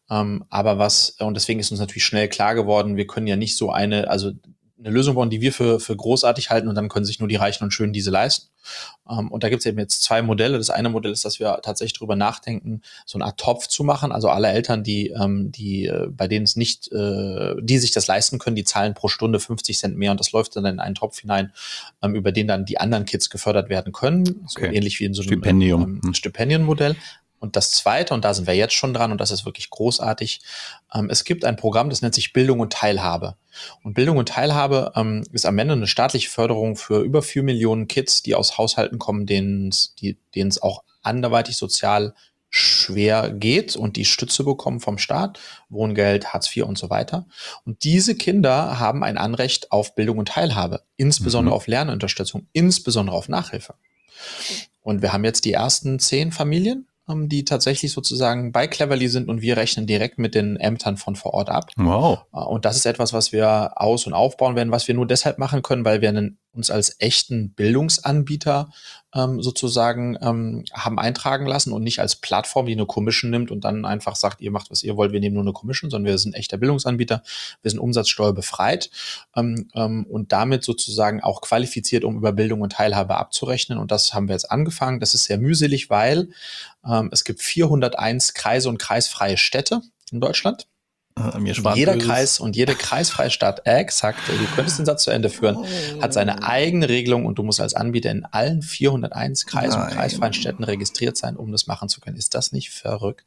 Und deswegen ist uns natürlich schnell klar geworden, wir können ja nicht so eine Lösung bauen, die wir für großartig halten und dann können sich nur die Reichen und Schönen diese leisten. Und da gibt es eben jetzt 2 Modelle. Das eine Modell ist, dass wir tatsächlich drüber nachdenken, so eine Art Topf zu machen. Also alle Eltern, bei denen es nicht, die sich das leisten können, die zahlen pro Stunde 50 Cent mehr und das läuft dann in einen Topf hinein, über den dann die anderen Kids gefördert werden können. Okay. So ähnlich wie in so einem Stipendienmodell. Und das Zweite, und da sind wir jetzt schon dran, und das ist wirklich großartig, es gibt ein Programm, das nennt sich Bildung und Teilhabe. Und Bildung und Teilhabe ist am Ende eine staatliche Förderung für über 4 Millionen Kids, die aus Haushalten kommen, denen es auch anderweitig sozial schwer geht und die Stütze bekommen vom Staat, Wohngeld, Hartz IV und so weiter. Und diese Kinder haben ein Anrecht auf Bildung und Teilhabe, insbesondere auf Lernunterstützung, insbesondere auf Nachhilfe. Und wir haben jetzt die ersten 10 Familien, die tatsächlich sozusagen bei Cleverly sind und wir rechnen direkt mit den Ämtern von vor Ort ab. Wow. Und das ist etwas, was wir aus- und aufbauen werden, was wir nur deshalb machen können, weil wir uns als echten Bildungsanbieter sozusagen haben eintragen lassen und nicht als Plattform, die eine Commission nimmt und dann einfach sagt, ihr macht, was ihr wollt, wir nehmen nur eine Commission, sondern wir sind echter Bildungsanbieter, wir sind umsatzsteuerbefreit und damit sozusagen auch qualifiziert, um über Bildung und Teilhabe abzurechnen. Und das haben wir jetzt angefangen. Das ist sehr mühselig, weil es gibt 401 Kreise und kreisfreie Städte in Deutschland. Jeder Kreis und jede kreisfreie Stadt, exakt, du könntest den Satz zu Ende führen, hat seine eigene Regelung und du musst als Anbieter in allen 401 Kreis- und kreisfreien Städten registriert sein, um das machen zu können. Ist das nicht verrückt?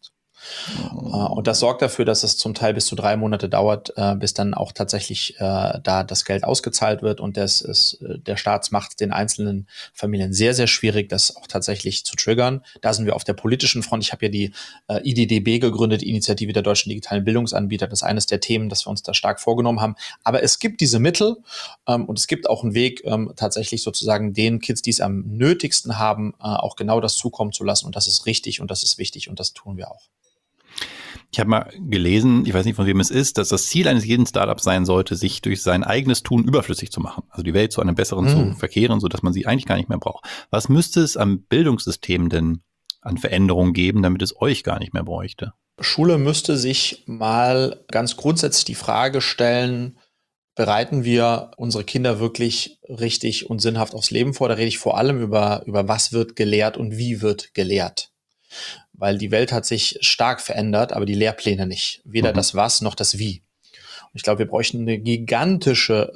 Und das sorgt dafür, dass es zum Teil bis zu 3 Monate dauert, bis dann auch tatsächlich da das Geld ausgezahlt wird. Und der Staat macht den einzelnen Familien sehr, sehr schwierig, das auch tatsächlich zu triggern. Da sind wir auf der politischen Front. Ich habe ja die IDDB gegründet, die Initiative der deutschen digitalen Bildungsanbieter. Das ist eines der Themen, das wir uns da stark vorgenommen haben. Aber es gibt diese Mittel und es gibt auch einen Weg, tatsächlich sozusagen den Kids, die es am nötigsten haben, auch genau das zukommen zu lassen. Und das ist richtig und das ist wichtig und das tun wir auch. Ich habe mal gelesen, ich weiß nicht, von wem es ist, dass das Ziel eines jeden Startups sein sollte, sich durch sein eigenes Tun überflüssig zu machen. Also die Welt zu einem besseren zu verkehren, sodass man sie eigentlich gar nicht mehr braucht. Was müsste es am Bildungssystem denn an Veränderungen geben, damit es euch gar nicht mehr bräuchte? Schule müsste sich mal ganz grundsätzlich die Frage stellen, bereiten wir unsere Kinder wirklich richtig und sinnhaft aufs Leben vor? Da rede ich vor allem über was wird gelehrt und wie wird gelehrt. Weil die Welt hat sich stark verändert, aber die Lehrpläne nicht. Weder das Was noch das Wie. Und ich glaube, wir bräuchten eine gigantische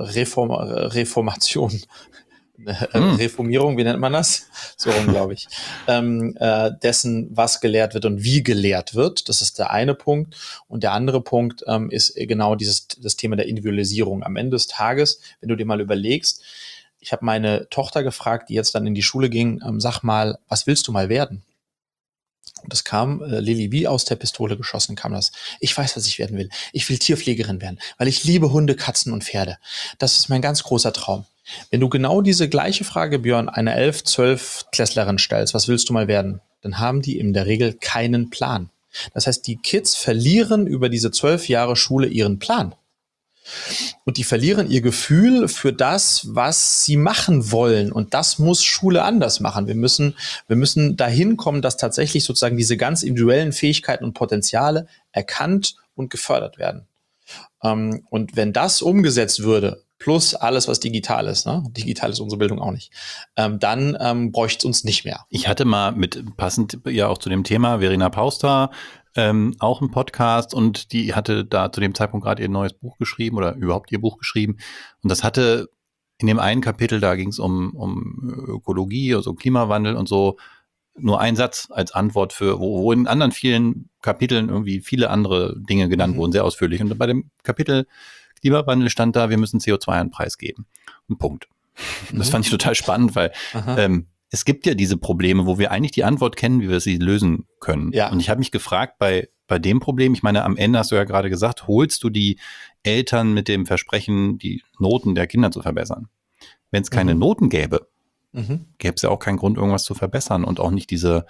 Reformation, Reformierung, wie nennt man das? So rum, glaube ich. Dessen, was gelehrt wird und wie gelehrt wird. Das ist der eine Punkt. Und der andere Punkt ist genau das Thema der Individualisierung. Am Ende des Tages, wenn du dir mal überlegst, ich habe meine Tochter gefragt, die jetzt dann in die Schule ging, sag mal, was willst du mal werden? Und das kam, Lilly, wie aus der Pistole geschossen kam das. Ich weiß, was ich werden will. Ich will Tierpflegerin werden, weil ich liebe Hunde, Katzen und Pferde. Das ist mein ganz großer Traum. Wenn du genau diese gleiche Frage, Björn, einer 11-, 12-Klässlerin stellst, was willst du mal werden? Dann haben die in der Regel keinen Plan. Das heißt, die Kids verlieren über diese 12 Jahre Schule ihren Plan. Und die verlieren ihr Gefühl für das, was sie machen wollen. Und das muss Schule anders machen. Wir müssen dahin kommen, dass tatsächlich sozusagen diese ganz individuellen Fähigkeiten und Potenziale erkannt und gefördert werden. Und wenn das umgesetzt würde, plus alles, was digital ist, ne? Digital ist unsere Bildung auch nicht, dann bräuchte es uns nicht mehr. Ich hatte mal passend ja auch zu dem Thema Verena Pauster auch einen Podcast und die hatte da zu dem Zeitpunkt gerade ihr neues Buch geschrieben oder überhaupt ihr Buch geschrieben. Und das hatte in dem einen Kapitel, da ging es um Ökologie, also Klimawandel und so, nur ein Satz als Antwort für, wo in anderen vielen Kapiteln irgendwie viele andere Dinge genannt wurden, sehr ausführlich. Und bei dem Kapitel Klimawandel stand da, wir müssen CO2 einen Preis geben. Ein Punkt. Das fand ich total spannend, weil es gibt ja diese Probleme, wo wir eigentlich die Antwort kennen, wie wir sie lösen können. Ja. Und ich habe mich gefragt, bei dem Problem, ich meine, am Ende hast du ja gerade gesagt, holst du die Eltern mit dem Versprechen, die Noten der Kinder zu verbessern. Wenn es keine Noten gäbe, gäbe es ja auch keinen Grund, irgendwas zu verbessern und auch nicht diese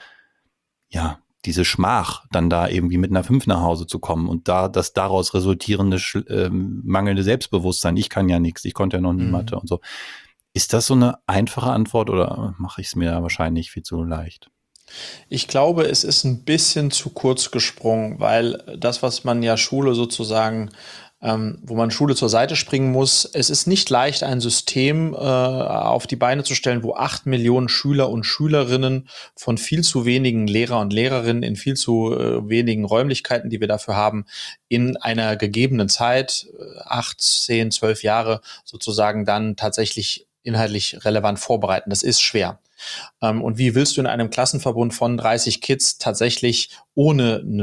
Schmach, dann da irgendwie mit einer 5 nach Hause zu kommen und da das daraus resultierende mangelnde Selbstbewusstsein, ich kann ja nichts, ich konnte ja noch nie Mathe und so. Ist das so eine einfache Antwort oder mache ich es mir wahrscheinlich viel zu leicht? Ich glaube, es ist ein bisschen zu kurz gesprungen, weil das, was man ja Schule sozusagen, wo man Schule zur Seite springen muss, es ist nicht leicht, ein System auf die Beine zu stellen, wo 8 Millionen Schüler und Schülerinnen von viel zu wenigen Lehrer und Lehrerinnen in viel zu wenigen Räumlichkeiten, die wir dafür haben, in einer gegebenen Zeit, 8, 10, 12 Jahre sozusagen dann tatsächlich inhaltlich relevant vorbereiten. Das ist schwer. Und wie willst du in einem Klassenverbund von 30 Kids tatsächlich ohne ein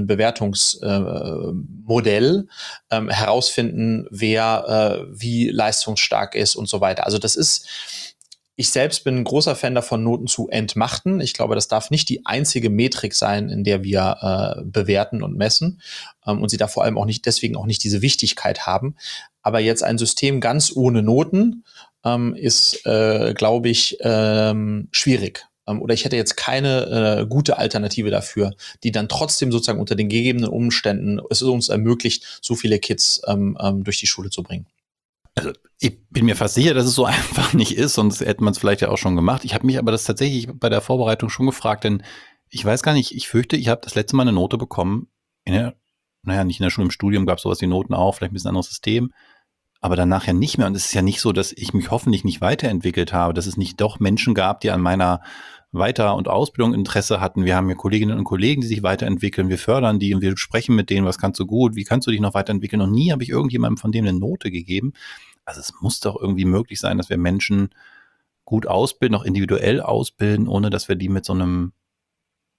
Bewertungsmodell herausfinden, wer wie leistungsstark ist und so weiter? Also ich selbst bin ein großer Fan davon, Noten zu entmachten. Ich glaube, das darf nicht die einzige Metrik sein, in der wir bewerten und messen. Und sie darf vor allem deswegen auch nicht diese Wichtigkeit haben. Aber jetzt ein System ganz ohne Noten ist, glaube ich, schwierig. Oder ich hätte jetzt keine gute Alternative dafür, die dann trotzdem sozusagen unter den gegebenen Umständen es uns ermöglicht, so viele Kids durch die Schule zu bringen. Also ich bin mir fast sicher, dass es so einfach nicht ist, sonst hätte man es vielleicht ja auch schon gemacht. Ich habe mich aber das tatsächlich bei der Vorbereitung schon gefragt, denn ich weiß gar nicht, ich fürchte, ich habe das letzte Mal eine Note bekommen, nicht in der Schule, im Studium gab es sowas wie Noten auch, vielleicht ein bisschen anderes System, aber dann nachher nicht mehr. Und es ist ja nicht so, dass ich mich hoffentlich nicht weiterentwickelt habe, dass es nicht doch Menschen gab, die an meiner Weiter- und Ausbildung Interesse hatten. Wir haben ja Kolleginnen und Kollegen, die sich weiterentwickeln. Wir fördern die und wir sprechen mit denen, was kannst du gut, wie kannst du dich noch weiterentwickeln. Und nie habe ich irgendjemandem von dem eine Note gegeben. Also es muss doch irgendwie möglich sein, dass wir Menschen gut ausbilden, auch individuell ausbilden, ohne dass wir die mit so einem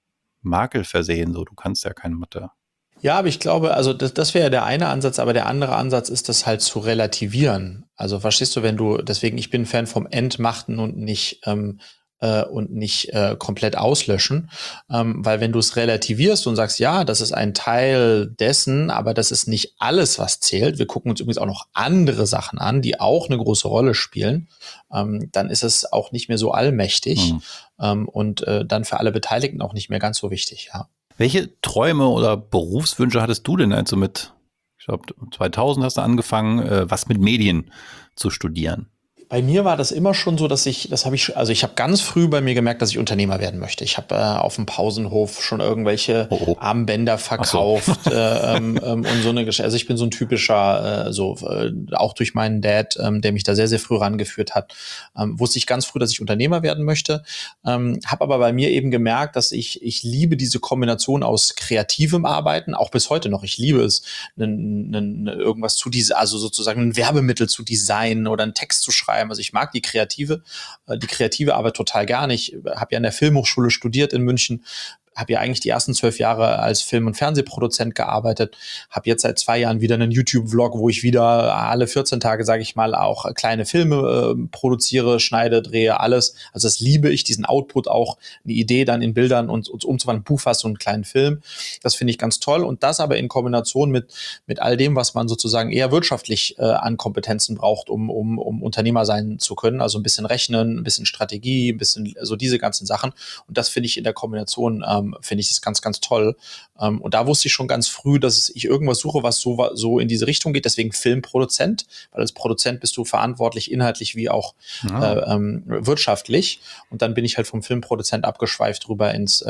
Makel versehen, so, du kannst ja keine Mathe. Ja, aber ich glaube, also das wäre der eine Ansatz, aber der andere Ansatz ist, das halt zu relativieren. Also verstehst du, deswegen, ich bin Fan vom Entmachten und nicht komplett auslöschen, weil wenn du es relativierst und sagst, ja, das ist ein Teil dessen, aber das ist nicht alles, was zählt. Wir gucken uns übrigens auch noch andere Sachen an, die auch eine große Rolle spielen. Dann ist es auch nicht mehr so allmächtig und dann für alle Beteiligten auch nicht mehr ganz so wichtig, ja. Welche Träume oder Berufswünsche hattest du denn, als du ich glaube, 2000 hast du angefangen, was mit Medien zu studieren? Bei mir war das immer schon so, ich habe ganz früh bei mir gemerkt, dass ich Unternehmer werden möchte. Ich habe auf dem Pausenhof schon irgendwelche Armbänder verkauft und so eine Geschichte. Also ich bin so ein typischer, auch durch meinen Dad, der mich da sehr, sehr früh rangeführt hat, wusste ich ganz früh, dass ich Unternehmer werden möchte. Habe aber bei mir eben gemerkt, dass ich liebe diese Kombination aus kreativem Arbeiten, auch bis heute noch. Ich liebe es, irgendwas also sozusagen ein Werbemittel zu designen oder einen Text zu schreiben. Also ich mag die kreative Arbeit total gerne. Ich habe ja an der Filmhochschule studiert in München, habe ja eigentlich die ersten 12 Jahre als Film- und Fernsehproduzent gearbeitet, habe jetzt seit 2 Jahren wieder einen YouTube-Vlog, wo ich wieder alle 14 Tage, sage ich mal, auch kleine Filme produziere, schneide, drehe, alles. Also das liebe ich, diesen Output auch, eine Idee dann in Bildern und umzuwandeln, Buchfassung, einen kleinen Film. Das finde ich ganz toll. Und das aber in Kombination mit all dem, was man sozusagen eher wirtschaftlich an Kompetenzen braucht, um Unternehmer sein zu können. Also ein bisschen Rechnen, ein bisschen Strategie, ein bisschen so diese ganzen Sachen. Und das finde ich in der Kombination finde ich das ganz, ganz toll. Und da wusste ich schon ganz früh, dass ich irgendwas suche, was so in diese Richtung geht. Deswegen Filmproduzent, weil als Produzent bist du verantwortlich, inhaltlich wie auch wirtschaftlich. Und dann bin ich halt vom Filmproduzent abgeschweift rüber ins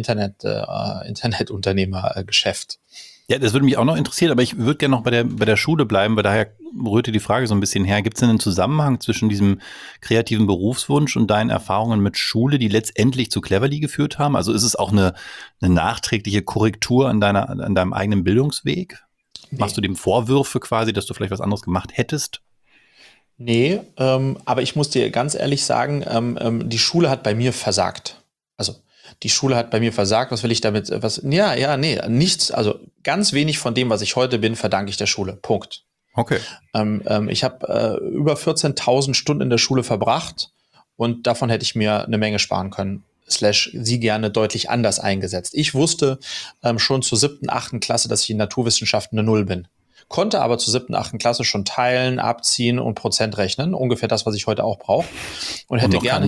Internetunternehmergeschäft. Ja, das würde mich auch noch interessieren, aber ich würde gerne noch bei der Schule bleiben, weil daher rührte die Frage so ein bisschen her. Gibt es denn einen Zusammenhang zwischen diesem kreativen Berufswunsch und deinen Erfahrungen mit Schule, die letztendlich zu Cleverly geführt haben? Also ist es auch eine nachträgliche Korrektur an deinem eigenen Bildungsweg? Nee. Machst du dem Vorwürfe quasi, dass du vielleicht was anderes gemacht hättest? Nee, aber ich muss dir ganz ehrlich sagen, die Schule hat bei mir versagt. Also die Schule hat bei mir versagt. Was will ich damit? Nichts. Also ganz wenig von dem, was ich heute bin, verdanke ich der Schule. Punkt. Okay. Ich habe über 14.000 Stunden in der Schule verbracht und davon hätte ich mir eine Menge sparen können. Sie gerne deutlich anders eingesetzt. Ich wusste schon zur 7., 8. Klasse, dass ich in Naturwissenschaften eine Null bin. Konnte aber zur 7., 8. Klasse schon teilen, abziehen und Prozent rechnen. Ungefähr das, was ich heute auch brauche. Und hätte gerne,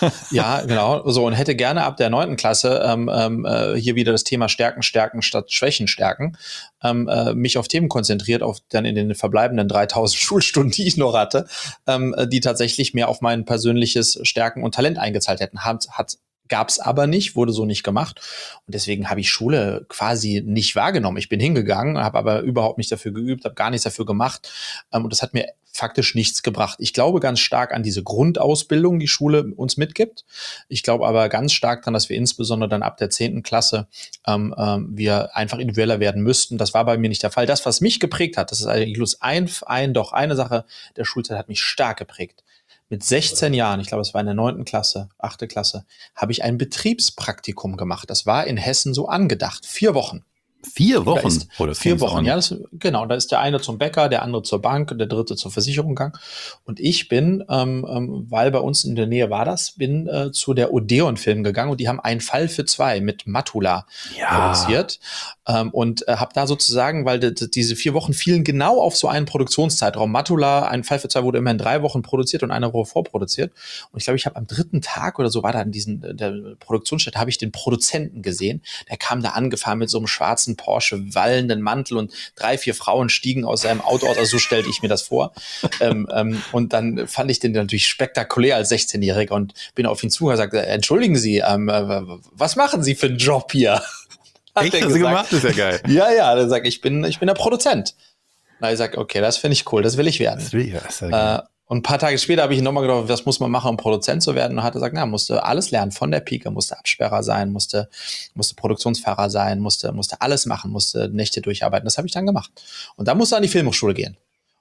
und hätte gerne ab der 9. Klasse hier wieder das Thema Stärken statt Schwächen stärken, mich auf Themen konzentriert, dann in den verbleibenden 3.000 Schulstunden, die ich noch hatte, die tatsächlich mehr auf mein persönliches Stärken und Talent eingezahlt hätten. Gab's aber nicht, wurde so nicht gemacht. Und deswegen habe ich Schule quasi nicht wahrgenommen. Ich bin hingegangen, habe aber überhaupt nicht dafür geübt, habe gar nichts dafür gemacht. Und das hat mir faktisch nichts gebracht. Ich glaube ganz stark an diese Grundausbildung, die Schule uns mitgibt. Ich glaube aber ganz stark daran, dass wir insbesondere dann ab der 10. Klasse wir einfach individueller werden müssten. Das war bei mir nicht der Fall. Das, was mich geprägt hat, das ist eigentlich eine Sache der Schulzeit hat mich stark geprägt. Mit 16 Jahren, ich glaube, es war in der 9. Klasse, 8. Klasse, habe ich ein Betriebspraktikum gemacht. Das war in Hessen so angedacht. 4 Wochen. 4 Wochen? 4 Wochen, ja. Da ist der eine zum Bäcker, der andere zur Bank und der dritte zur Versicherung gegangen. Und ich bin, weil bei uns in der Nähe war zu der Odeon-Film gegangen und die haben Ein Fall für zwei mit Matula produziert. Und habe da sozusagen, weil diese 4 Wochen fielen genau auf so einen Produktionszeitraum. Matula, Ein Fall für zwei wurde immer in 3 Wochen produziert und eine Woche vorproduziert. Und ich glaube, ich habe am 3. Tag oder so war da der Produktionsstätte, habe ich den Produzenten gesehen. Der kam da angefahren mit so einem schwarzen Porsche, wallenden Mantel und 3, 4 Frauen stiegen aus seinem Auto aus. Also so stellte ich mir das vor. Und dann fand ich den natürlich spektakulär als 16-Jähriger und bin auf ihn zu und sagte, entschuldigen Sie, was machen Sie für einen Job hier? Echt, hast du gemacht? Das ist ja geil. Ja, dann sag ich bin der Produzent. Na, ich sag, okay, das finde ich cool, das will ich werden. Und ein paar Tage später habe ich ihn nochmal gedacht, was muss man machen, um Produzent zu werden? Und hat gesagt, musste alles lernen von der Pike, musste Absperrer sein, musste Produktionsfahrer sein, musste alles machen, musste Nächte durcharbeiten. Das habe ich dann gemacht. Und dann musste an die Filmhochschule gehen.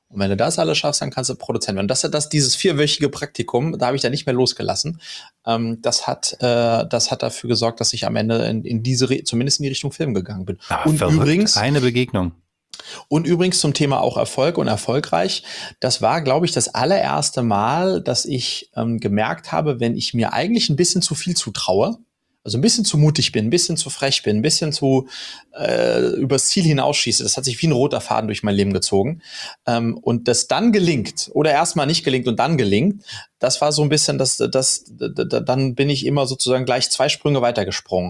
Und wenn du das alles schaffst, dann kannst du Produzent werden. Dieses 4-wöchige Praktikum, da habe ich dann nicht mehr losgelassen. Das hat dafür gesorgt, dass ich am Ende zumindest in die Richtung Film gegangen bin. Und übrigens eine Begegnung. Und übrigens zum Thema auch Erfolg und erfolgreich. Das war, glaube ich, das allererste Mal, dass ich gemerkt habe, wenn ich mir eigentlich ein bisschen zu viel zutraue, also ein bisschen zu mutig bin, ein bisschen zu frech bin, ein bisschen zu übers Ziel hinausschieße. Das hat sich wie ein roter Faden durch mein Leben gezogen. Und das dann gelingt oder erstmal nicht gelingt und dann gelingt, das war so ein bisschen, dann bin ich immer sozusagen gleich 2 Sprünge weitergesprungen.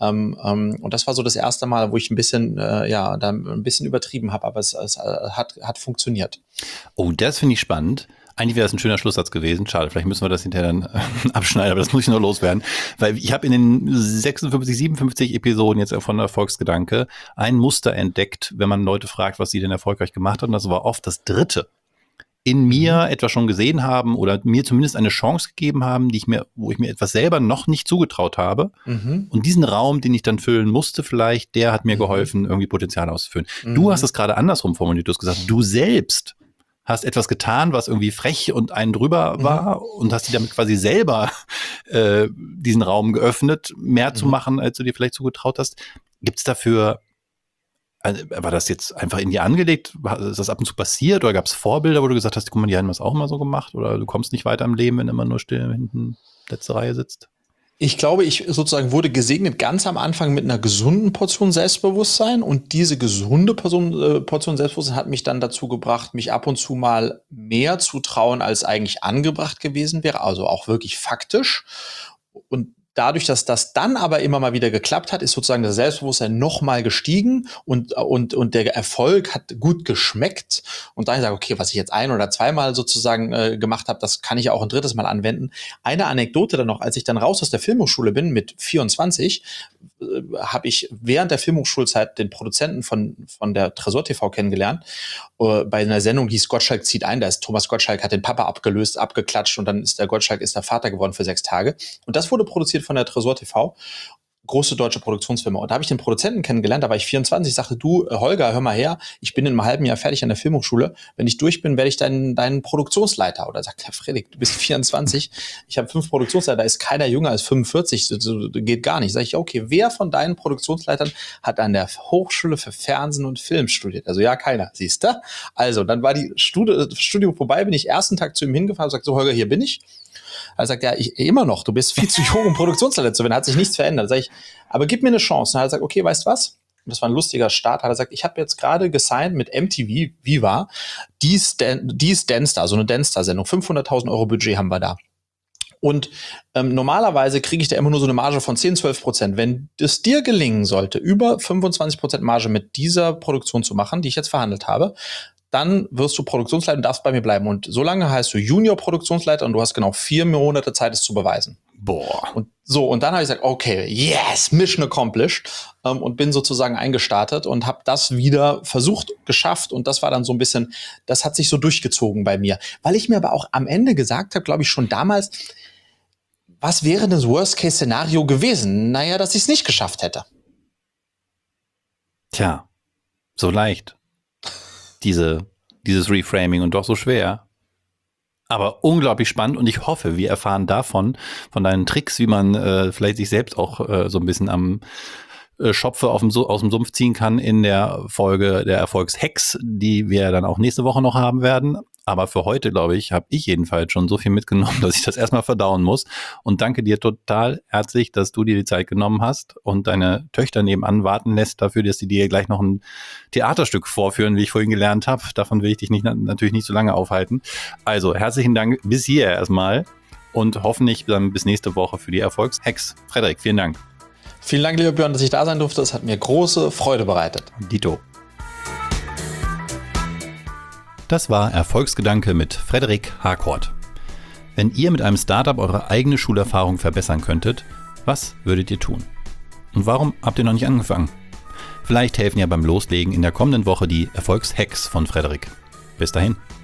Und das war so das erste Mal, wo ich ein bisschen, dann ein bisschen übertrieben habe, aber es hat funktioniert. Oh, das finde ich spannend. Eigentlich wäre das ein schöner Schlusssatz gewesen. Schade, vielleicht müssen wir das hinterher dann abschneiden, aber das muss ich noch loswerden. Weil ich habe in den 56, 57 Episoden jetzt von Erfolgsgedanke ein Muster entdeckt, wenn man Leute fragt, was sie denn erfolgreich gemacht haben. Das war oft das Dritte. In mir etwas schon gesehen haben oder mir zumindest eine Chance gegeben haben, wo ich mir etwas selber noch nicht zugetraut habe. Und diesen Raum, den ich dann füllen musste vielleicht, der hat mir geholfen, irgendwie Potenzial auszufüllen. Du hast es gerade andersrum formuliert. Du hast gesagt, du selbst hast etwas getan, was irgendwie frech und einen drüber war und hast dir damit quasi selber diesen Raum geöffnet, mehr zu machen, als du dir vielleicht zugetraut hast. Gibt's dafür, war das jetzt einfach in dir angelegt? Ist das ab und zu passiert oder gab es Vorbilder, wo du gesagt hast, guck mal, die haben das auch immer so gemacht oder du kommst nicht weiter im Leben, wenn du immer nur still hinten letzte Reihe sitzt? Ich glaube, ich sozusagen wurde gesegnet ganz am Anfang mit einer gesunden Portion Selbstbewusstsein und diese gesunde Portion Selbstbewusstsein hat mich dann dazu gebracht, mich ab und zu mal mehr zu trauen, als eigentlich angebracht gewesen wäre, also auch wirklich faktisch. Und dadurch, dass das dann aber immer mal wieder geklappt hat, ist sozusagen das Selbstbewusstsein noch mal gestiegen und der Erfolg hat gut geschmeckt. Und da ich sage, okay, was ich jetzt 1- oder 2-mal sozusagen gemacht habe, das kann ich auch ein 3. Mal anwenden. Eine Anekdote dann noch, als ich dann raus aus der Filmhochschule bin mit 24, habe ich während der Filmhochschulzeit den Produzenten von der Tresor TV kennengelernt. Bei einer Sendung, die hieß Gottschalk zieht ein. Da ist Thomas Gottschalk, hat den Papa abgelöst, abgeklatscht und dann ist der Gottschalk der Vater geworden für 6 Tage. Und das wurde produziert von der Tresor TV. Große deutsche Produktionsfirma. Und da habe ich den Produzenten kennengelernt, da war ich 24, ich sagte, du, Holger, hör mal her, ich bin in einem halben Jahr fertig an der Filmhochschule. Wenn ich durch bin, werde ich dein Produktionsleiter. Oder sagt Herr Fredrik, du bist 24, ich habe 5 Produktionsleiter, da ist keiner jünger als 45, das geht gar nicht. Sag ich, okay, wer von deinen Produktionsleitern hat an der Hochschule für Fernsehen und Film studiert? Also ja, keiner, siehst du? Also, dann war die Studium vorbei, bin ich ersten Tag zu ihm hingefahren und sagte, so Holger, hier bin ich. Er sagt, ja, ich immer noch, du bist viel zu jung, um Produktionsleiter zu werden, hat sich nichts verändert. Sag ich, aber gib mir eine Chance. Und dann hat er gesagt, okay, weißt du was? Und das war ein lustiger Start. Hat er gesagt, ich habe jetzt gerade gesigned mit MTV, Viva, die Dance-Star, so eine Dance-Star-Sendung. 500.000 Euro Budget haben wir da. Und normalerweise kriege ich da immer nur so eine Marge von 10-12%. Wenn es dir gelingen sollte, über 25% Marge mit dieser Produktion zu machen, die ich jetzt verhandelt habe, dann wirst du Produktionsleiter und darfst bei mir bleiben. Und so lange heißt du Junior-Produktionsleiter und du hast genau 4 Monate Zeit, es zu beweisen. Boah. Und dann habe ich gesagt, okay, yes, Mission accomplished. Und bin sozusagen eingestartet und habe das wieder versucht, geschafft. Und das war dann so ein bisschen, das hat sich so durchgezogen bei mir. Weil ich mir aber auch am Ende gesagt habe, glaube ich schon damals, was wäre das Worst-Case-Szenario gewesen? Naja, dass ich es nicht geschafft hätte. Tja, so leicht. Dieses Reframing und doch so schwer. Aber unglaublich spannend und ich hoffe, wir erfahren von deinen Tricks, wie man vielleicht sich selbst auch so ein bisschen am Schopfe aus dem Sumpf ziehen kann in der Folge der Erfolgshacks, die wir dann auch nächste Woche noch haben werden. Aber für heute, glaube ich, habe ich jedenfalls schon so viel mitgenommen, dass ich das erstmal verdauen muss. Und danke dir total herzlich, dass du dir die Zeit genommen hast und deine Töchter nebenan warten lässt dafür, dass sie dir gleich noch ein Theaterstück vorführen, wie ich vorhin gelernt habe. Davon will ich dich natürlich nicht so lange aufhalten. Also herzlichen Dank bis hier erstmal und hoffentlich dann bis nächste Woche für die Erfolgshacks. Frederik, vielen Dank. Vielen Dank, lieber Björn, dass ich da sein durfte. Es hat mir große Freude bereitet. Dito. Das war Erfolgsgedanke mit Frederik Harcourt. Wenn ihr mit einem Startup eure eigene Schulerfahrung verbessern könntet, was würdet ihr tun? Und warum habt ihr noch nicht angefangen? Vielleicht helfen ja beim Loslegen in der kommenden Woche die Erfolgshacks von Frederik. Bis dahin.